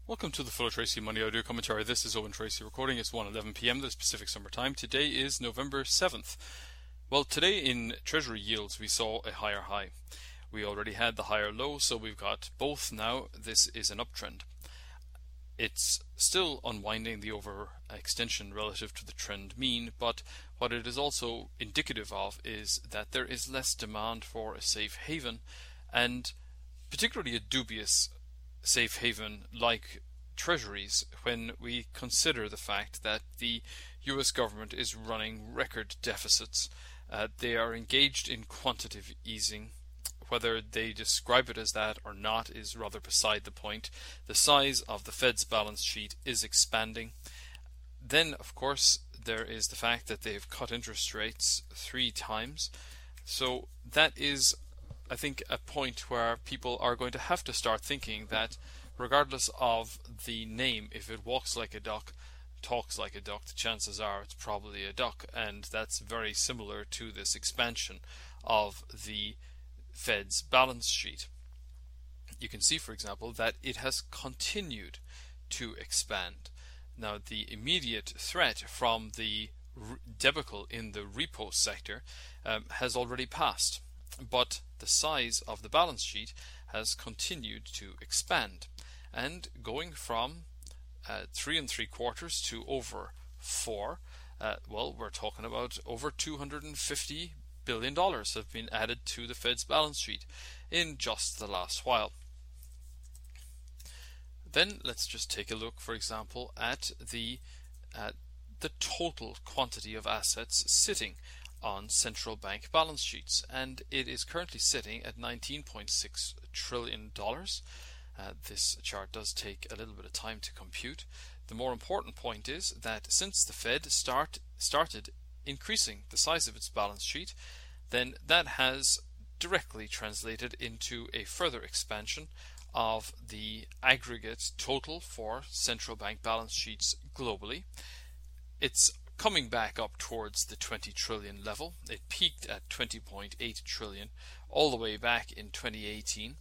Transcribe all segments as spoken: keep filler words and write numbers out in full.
Welcome to the Fuller Tracy Money Audio Commentary. This is Owen Tracy recording. It's one eleven p m the Pacific Summer Time. Today is November seventh. Well, today in Treasury yields we saw a higher high. We already had the higher low, so we've got both now. This is an uptrend. It's still unwinding the overextension relative to the trend mean, but what it is also indicative of is that there is less demand for a safe haven, and particularly a dubious safe haven like treasuries when we consider the fact that the U S government is running record deficits. Uh, they are engaged in quantitative easing. Whether they describe it as that or not is rather beside the point. The size of the Fed's balance sheet is expanding. Then, of course, there is the fact that they've cut interest rates three times. So that is, I think, a point where people are going to have to start thinking that regardless of the name, if it walks like a duck, talks like a duck, the chances are it's probably a duck, and that's very similar to this expansion of the Fed's balance sheet. You can see, for example, that it has continued to expand. Now, the immediate threat from the debacle in the repo sector um, has already passed, but the size of the balance sheet has continued to expand, and going from uh, three and three quarters to over four. Uh, well, we're talking about over two hundred fifty billion dollars have been added to the Fed's balance sheet in just the last while. Then let's just take a look, for example, at the uh, the total quantity of assets sitting on central bank balance sheets, and it is currently sitting at nineteen point six trillion dollars. Uh, this chart does take a little bit of time to compute. The more important point is that since the Fed start started increasing the size of its balance sheet, then that has directly translated into a further expansion of the aggregate total for central bank balance sheets globally. It's coming back up towards the twenty trillion level. It peaked at twenty point eight trillion all the way back in twenty eighteen.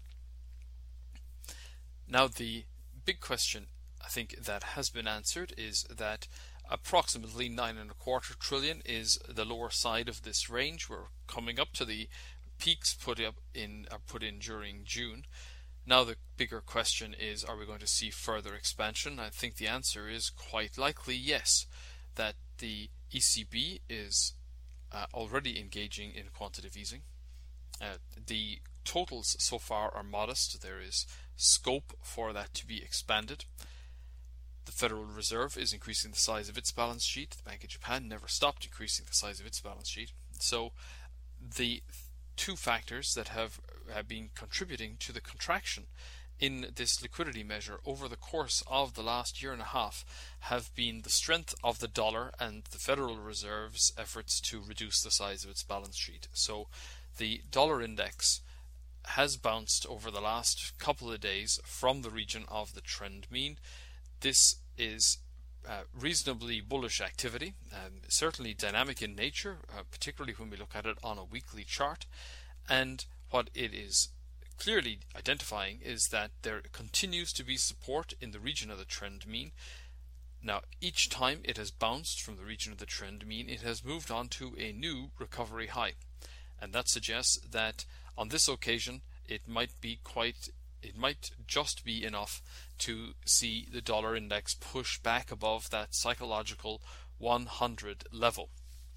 Now, the big question I think that has been answered is that approximately nine and a quarter trillion is the lower side of this range. We're coming up to the peaks put up in uh, put in during June. Now the bigger question is, are we going to see further expansion? I think the answer is quite likely yes, that the E C B is uh, already engaging in quantitative easing. Uh, the totals so far are modest. There is scope for that to be expanded. The Federal Reserve is increasing the size of its balance sheet. The Bank of Japan never stopped increasing the size of its balance sheet. So the two factors that have, have been contributing to the contraction in this liquidity measure over the course of the last year and a half have been the strength of the dollar and the Federal Reserve's efforts to reduce the size of its balance sheet. So the dollar index has bounced over the last couple of days from the region of the trend mean. This is uh, reasonably bullish activity, um, certainly dynamic in nature, uh, particularly when we look at it on a weekly chart. And what it is clearly identifying is that there continues to be support in the region of the trend mean. Now, each time it has bounced from the region of the trend mean, it has moved on to a new recovery high. And that suggests that on this occasion it might be quite it might just be enough to see the dollar index push back above that psychological one hundred level.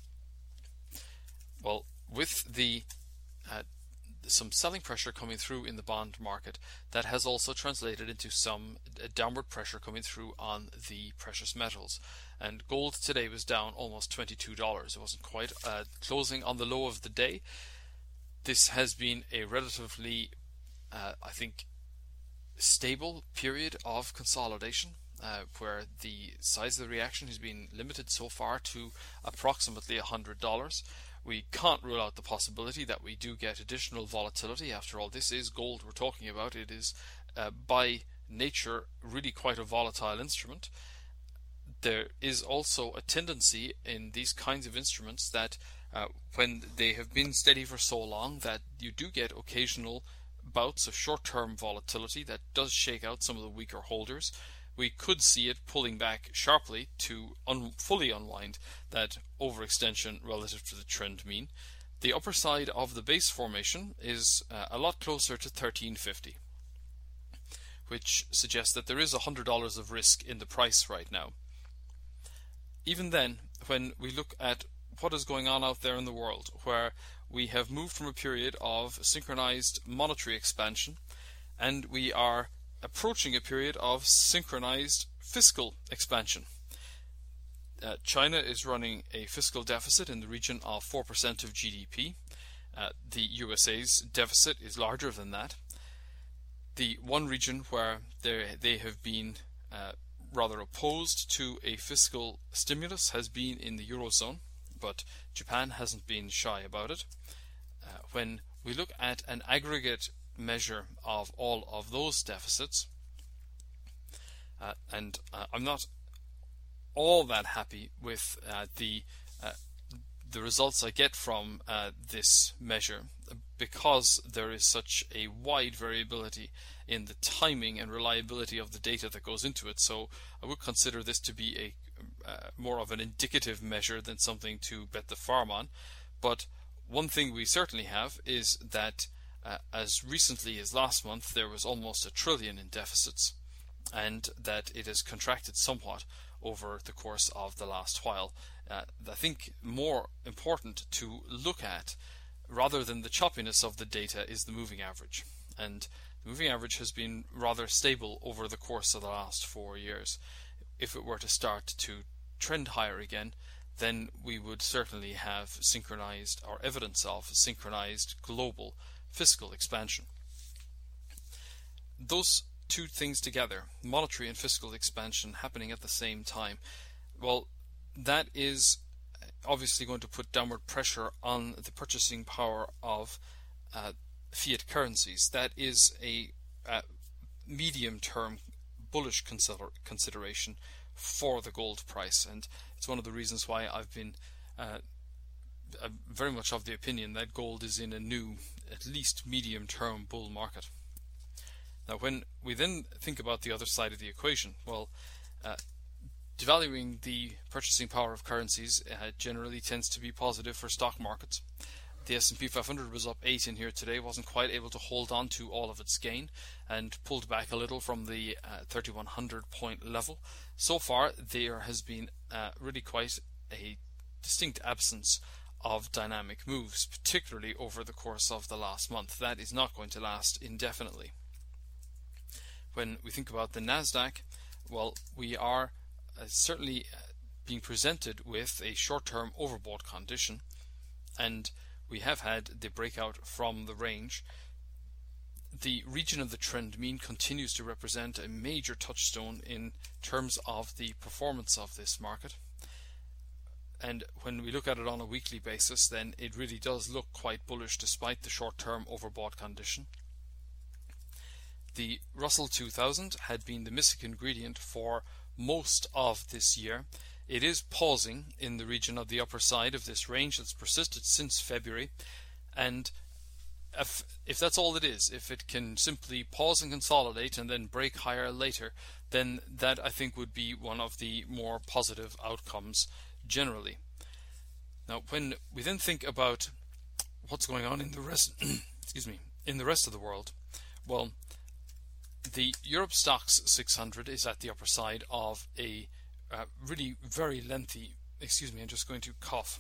Well, with the uh, some selling pressure coming through in the bond market, that has also translated into some uh, downward pressure coming through on the precious metals. And gold today was down almost twenty-two dollars. It wasn't quite uh, closing on the low of the day. This has been a relatively, uh, I think, stable period of consolidation, uh, where the size of the reaction has been limited so far to approximately one hundred dollars. We can't rule out the possibility that we do get additional volatility. After all, this is gold we're talking about. It is uh, by nature really quite a volatile instrument. There is also a tendency in these kinds of instruments that uh, when they have been steady for so long that you do get occasional bouts of short-term volatility that does shake out some of the weaker holders. We could see it pulling back sharply to un fully unwind that overextension relative to the trend mean. The upper side of the base formation is uh, a lot closer to thirteen fifty, which suggests that there is one hundred dollars of risk in the price right now. Even then, when we look at what is going on out there in the world, where we have moved from a period of synchronized monetary expansion and we are approaching a period of synchronized fiscal expansion. Uh, China is running a fiscal deficit in the region of four percent of G D P. Uh, the U S A's deficit is larger than that. The one region where they have been uh, rather opposed to a fiscal stimulus has been in the Eurozone, but Japan hasn't been shy about it. Uh, when we look at an aggregate measure of all of those deficits, uh, and uh, I'm not all that happy with uh, the uh, the results I get from uh, this measure, because there is such a wide variability in the timing and reliability of the data that goes into it. So I would consider this to be a uh, more of an indicative measure than something to bet the farm on. But one thing we certainly have is that uh, as recently as last month there was almost a trillion in deficits, and that it has contracted somewhat over the course of the last while. Uh, I think more important to look at, rather than the choppiness of the data, is the moving average. And the moving average has been rather stable over the course of the last four years. If it were to start to trend higher again, then we would certainly have synchronized, or evidence of synchronized global fiscal expansion. Those two things together, monetary and fiscal expansion happening at the same time, well, that is obviously going to put downward pressure on the purchasing power of uh, fiat currencies. That is a uh, medium-term bullish consider consideration for the gold price, and it's one of the reasons why I've been uh, uh, very much of the opinion that gold is in a new, at least medium-term bull market. Now, when we then think about the other side of the equation, well, uh, devaluing the purchasing power of currencies uh, generally tends to be positive for stock markets. The S and P five hundred was up eight in here today, wasn't quite able to hold on to all of its gain, and pulled back a little from the uh, thirty-one hundred point level. So far, there has been uh, really quite a distinct absence of dynamic moves, particularly over the course of the last month. That is not going to last indefinitely. When we think about the Nasdaq, well, we are uh, certainly uh, being presented with a short-term overbought condition, and we have had the breakout from the range. The region of the trend mean continues to represent a major touchstone in terms of the performance of this market. And when we look at it on a weekly basis, then it really does look quite bullish despite the short-term overbought condition. The Russell two thousand had been the missing ingredient for most of this year. It is pausing in the region of the upper side of this range that's persisted since February, and if, if that's all it is, if it can simply pause and consolidate and then break higher later, then that I think would be one of the more positive outcomes generally. Now, when we then think about what's going on in the rest, excuse me, in the rest of the world, well, the Europe Stocks six hundred is at the upper side of a uh, really very lengthy, excuse me, I'm just going to cough.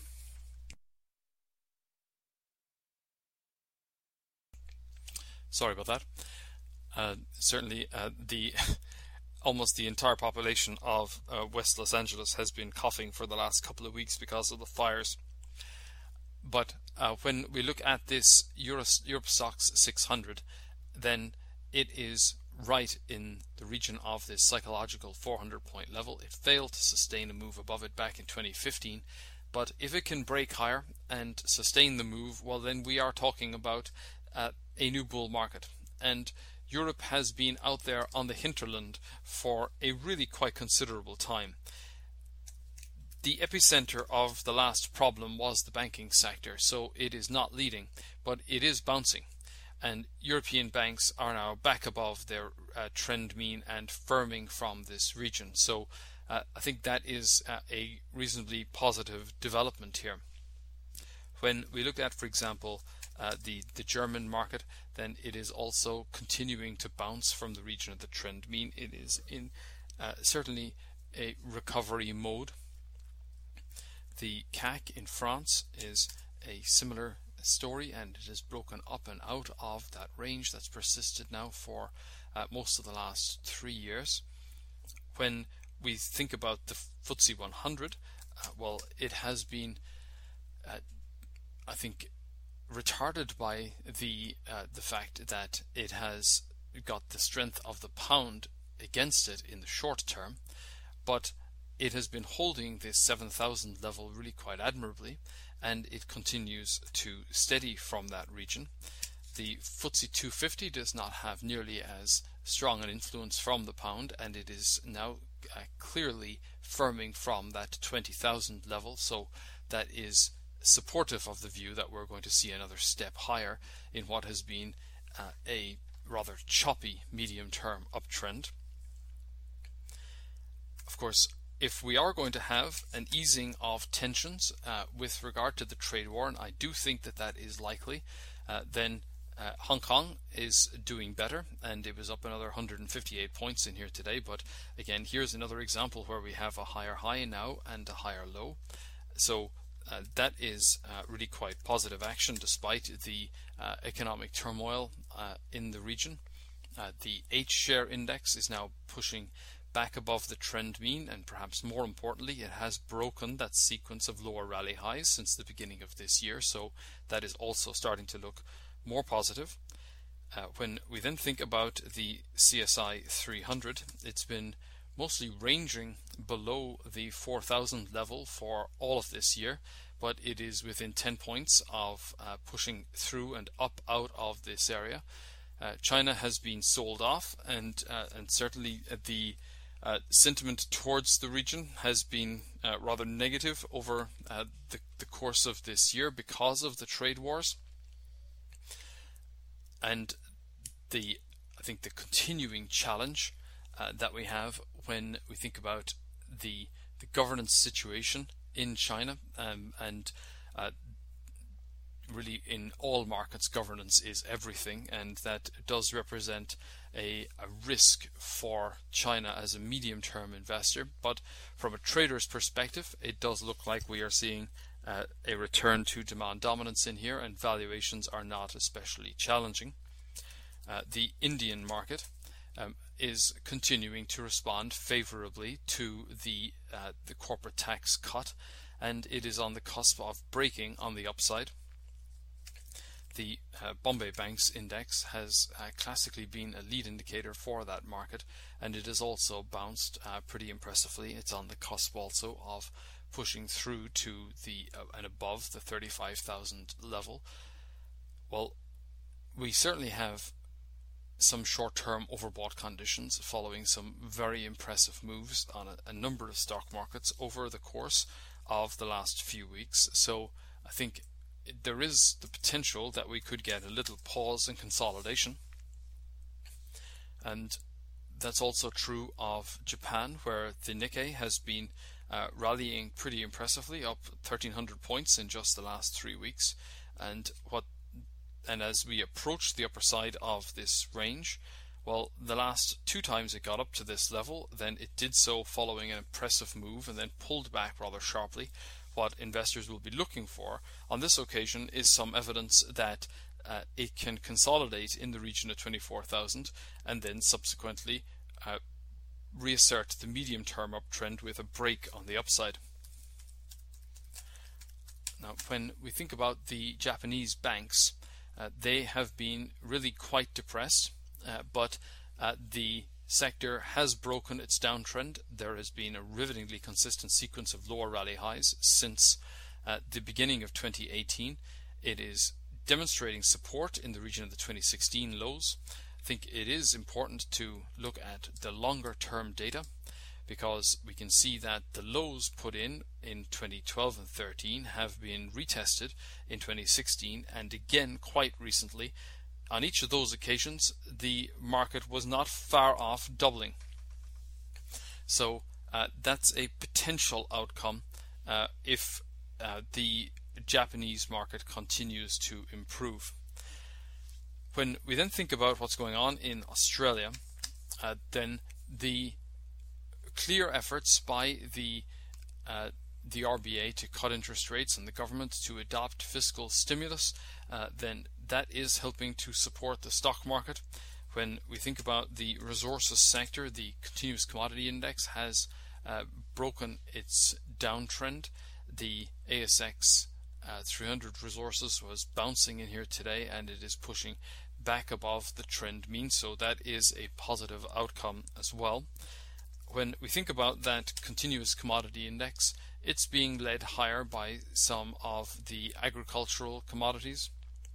Sorry about that. Uh, certainly uh, the almost the entire population of uh, West Los Angeles has been coughing for the last couple of weeks because of the fires. But uh, when we look at this Euro Europe Stocks six hundred, then it is right in the region of this psychological four hundred point level. It failed to sustain a move above it back in twenty fifteen, but if it can break higher and sustain the move, well, then we are talking about uh, a new bull market. And Europe has been out there on the hinterland for a really quite considerable time. The epicenter of the last problem was the banking sector, so it is not leading, but it is bouncing. and European banks are now back above their uh, trend mean and firming from this region. So uh, I think that is uh, a reasonably positive development here. When we look at, for example, uh, the, the German market, then it is also continuing to bounce from the region of the trend mean. It is in uh, certainly a recovery mode. The C A C in France is a similar story, and it has broken up and out of that range that's persisted now for uh, most of the last three years. When we think about the F T S E one hundred, uh, well, it has been, uh, I think, retarded by the uh, the fact that it has got the strength of the pound against it in the short term, but it has been holding this seven thousand level really quite admirably, and it continues to steady from that region. The F T S E two fifty does not have nearly as strong an influence from the pound, and it is now uh, clearly firming from that twenty thousand level, so that is supportive of the view that we're going to see another step higher in what has been uh, a rather choppy medium-term uptrend. Of course, if we are going to have an easing of tensions uh, with regard to the trade war, and I do think that that is likely, uh, then uh, Hong Kong is doing better, and it was up another one hundred fifty-eight points in here today. But again, here's another example where we have a higher high now and a higher low. So uh, that is uh, really quite positive action despite the uh, economic turmoil uh, in the region. Uh, the H share index is now pushing back above the trend mean, and perhaps more importantly, it has broken that sequence of lower rally highs since the beginning of this year, so that is also starting to look more positive. Uh, when we then think about the C S I three hundred, it's been mostly ranging below the four thousand level for all of this year, but it is within ten points of uh, pushing through and up out of this area. Uh, China has been sold off, and uh, and certainly the Uh, sentiment towards the region has been uh, rather negative over uh, the, the course of this year because of the trade wars, and the I think the continuing challenge uh, that we have when we think about the the governance situation in China, um, and uh, really in all markets governance is everything, and that does represent a, a risk for China as a medium-term investor. But from a trader's perspective, it does look like we are seeing uh, a return to demand dominance in here, and valuations are not especially challenging. Uh, the Indian market um, is continuing to respond favorably to the uh, the corporate tax cut, and it is on the cusp of breaking on the upside. The uh, Bombay Banks Index has uh, classically been a lead indicator for that market, and it has also bounced uh, pretty impressively. It's on the cusp also of pushing through to the uh, and above the thirty-five thousand level. Well, we certainly have some short-term overbought conditions following some very impressive moves on a, a number of stock markets over the course of the last few weeks. So I think there is the potential that we could get a little pause and consolidation, and that's also true of Japan, where the Nikkei has been uh, rallying pretty impressively, up thirteen hundred points in just the last three weeks. And what and as we approach the upper side of this range, well, the last two times it got up to this level, then it did so following an impressive move and then pulled back rather sharply. What investors will be looking for on this occasion is some evidence that uh, it can consolidate in the region of twenty-four thousand and then subsequently uh, reassert the medium-term uptrend with a break on the upside. Now, when we think about the Japanese banks, uh, they have been really quite depressed, uh, but uh, the sector has broken its downtrend. There has been a rivetingly consistent sequence of lower rally highs since uh, the beginning of twenty eighteen. It is demonstrating support in the region of the twenty sixteen lows. I think it is important to look at the longer term data, because we can see that the lows put in in twenty twelve and thirteen have been retested in twenty sixteen and again quite recently on each of those occasions, the market was not far off doubling. So uh, that's a potential outcome uh, if uh, the Japanese market continues to improve. When we then think about what's going on in Australia, uh, then the clear efforts by the uh, the R B A to cut interest rates and the government to adopt fiscal stimulus, uh, then that is helping to support the stock market. When we think about the resources sector, the continuous commodity index has uh, broken its downtrend. The A S X uh, three hundred resources was bouncing in here today, and it is pushing back above the trend mean, so that is a positive outcome as well. When we think about that continuous commodity index, it's being led higher by some of the agricultural commodities,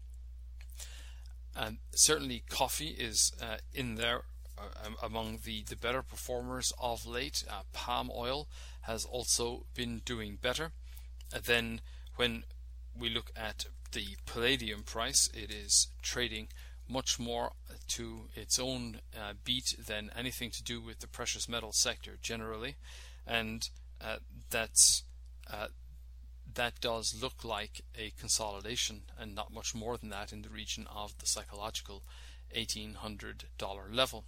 and certainly coffee is uh, in there uh, among the, the better performers of late. Uh, palm oil has also been doing better. And then when we look at the palladium price, it is trading much more to its own uh, beat than anything to do with the precious metal sector generally, and uh, that's uh, that does look like a consolidation and not much more than that in the region of the psychological eighteen hundred dollar level.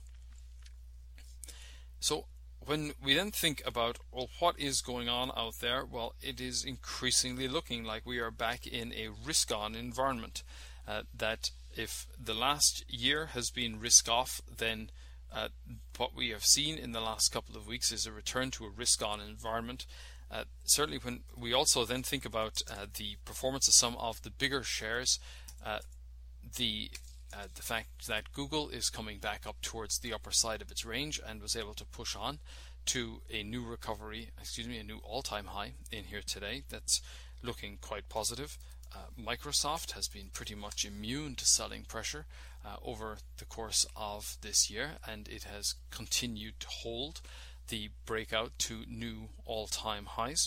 So when we then think about, well, what is going on out there, well, it is increasingly looking like we are back in a risk-on environment. Uh, that if the last year has been risk-off, then uh, what we have seen in the last couple of weeks is a return to a risk-on environment. Uh, certainly when we also then think about uh, the performance of some of the bigger shares, uh, the uh, the fact that Google is coming back up towards the upper side of its range and was able to push on to a new recovery, excuse me, a new all-time high in here today, that's looking quite positive. Uh, Microsoft has been pretty much immune to selling pressure uh, over the course of this year, and it has continued to hold the breakout to new all-time highs.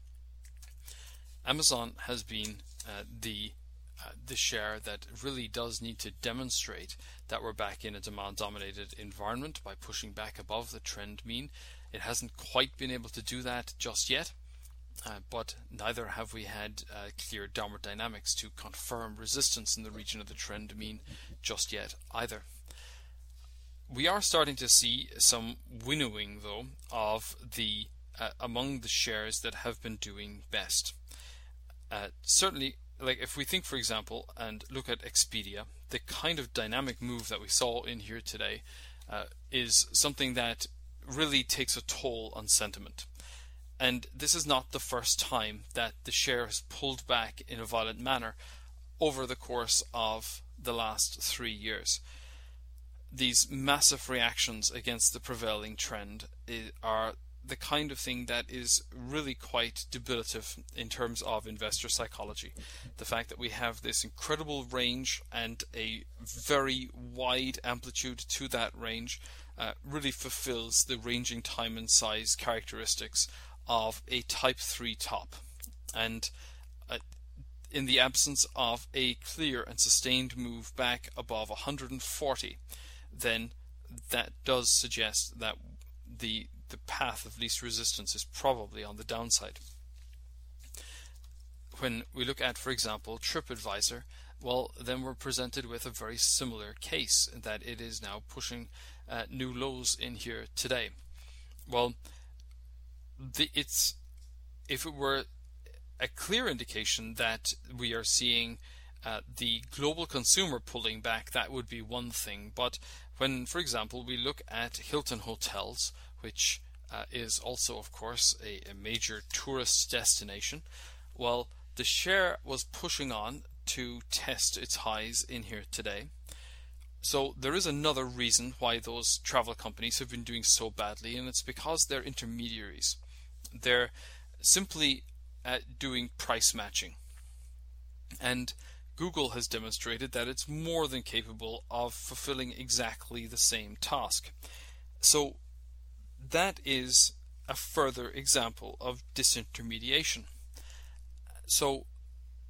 Amazon has been uh, the uh, the share that really does need to demonstrate that we're back in a demand-dominated environment by pushing back above the trend mean. It hasn't quite been able to do that just yet. Uh, but neither have we had uh, clear downward dynamics to confirm resistance in the region of the trend mean just yet either. We are starting to see some winnowing, though, of the uh, among the shares that have been doing best. Uh, certainly, like if we think, for example, and look at Expedia, the kind of dynamic move that we saw in here today uh, is something that really takes a toll on sentiment. And this is not the first time that the share has pulled back in a violent manner over the course of the last three years. These massive reactions against the prevailing trend are the kind of thing that is really quite debilitative in terms of investor psychology. The fact that we have this incredible range and a very wide amplitude to that range uh, really fulfills the ranging time and size characteristics of a type three top, and uh, in the absence of a clear and sustained move back above one hundred forty, then that does suggest that the the path of least resistance is probably on the downside. When we look at, for example, TripAdvisor, well, then we're presented with a very similar case, that it is now pushing uh, new lows in here today. Well, The, it's if it were a clear indication that we are seeing uh, the global consumer pulling back, that would be one thing. But when, for example, we look at Hilton Hotels, which uh, is also, of course, a, a major tourist destination, well, the share was pushing on to test its highs in here today. So there is another reason why those travel companies have been doing so badly, and it's because they're intermediaries. They're simply uh, doing price matching. And Google has demonstrated that it's more than capable of fulfilling exactly the same task. So that is a further example of disintermediation. So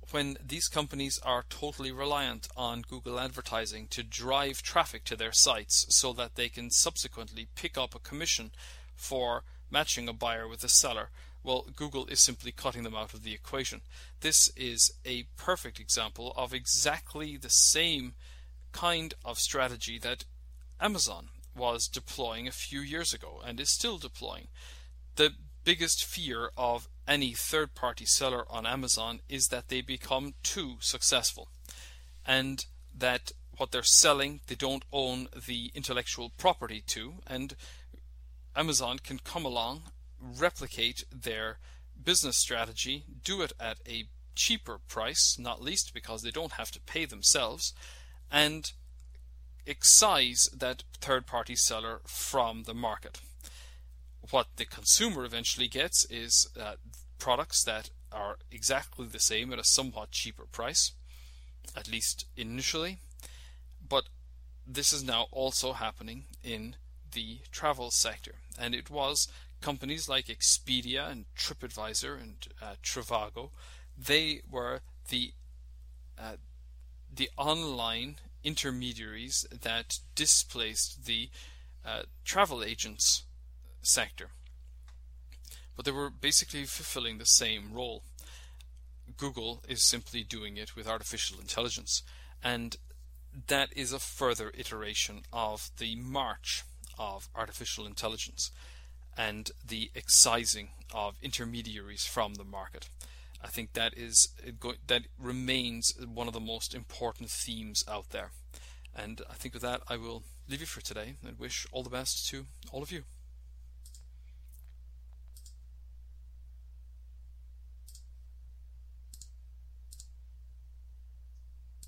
when these companies are totally reliant on Google advertising to drive traffic to their sites so that they can subsequently pick up a commission for matching a buyer with a seller, well, Google is simply cutting them out of the equation. This is a perfect example of exactly the same kind of strategy that Amazon was deploying a few years ago and is still deploying. The biggest fear of any third-party seller on Amazon is that they become too successful and that what they're selling they don't own the intellectual property to, and Amazon can come along, replicate their business strategy, do it at a cheaper price, not least because they don't have to pay themselves, and excise that third-party seller from the market. What the consumer eventually gets is uh, products that are exactly the same at a somewhat cheaper price, at least initially, but this is now also happening in the travel sector, and it was companies like Expedia and TripAdvisor and uh, Trivago. They were the uh, the online intermediaries that displaced the uh, travel agents sector, but they were basically fulfilling the same role. Google is simply doing it with artificial intelligence, and that is a further iteration of the march of artificial intelligence and the excising of intermediaries from the market. I think that is that remains one of the most important themes out there. And I think with that I will leave you for today and wish all the best to all of you.